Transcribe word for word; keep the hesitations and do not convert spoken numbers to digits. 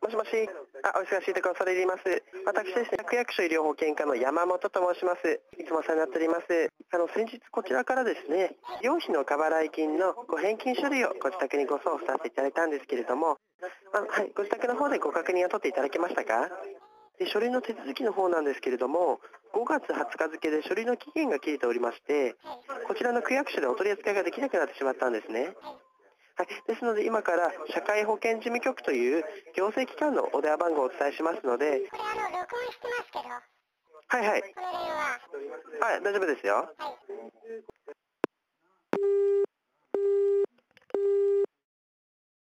もしもし、あ、お忙しいところ恐れ入ります。私ですね、区役所医療保険課の山本と申します。いつもお世話になっております。あの、先日こちらからですね、医療費の過払い金のご返金書類をご自宅にご送付させていただいたんですけれども、あのはい、ご自宅の方でご確認を取っていただけましたか？で、書類の手続きの方なんですけれども、ごがつはつか付で書類の期限が切れておりまして、こちらの区役所でお取り扱いができなくなってしまったんですね。はい、ですので今から社会保険事務局という行政機関のお電話番号をお伝えしますので。 これあの録音してますけど。 はいはい。 この電話。 はい、大丈夫ですよ。 はい。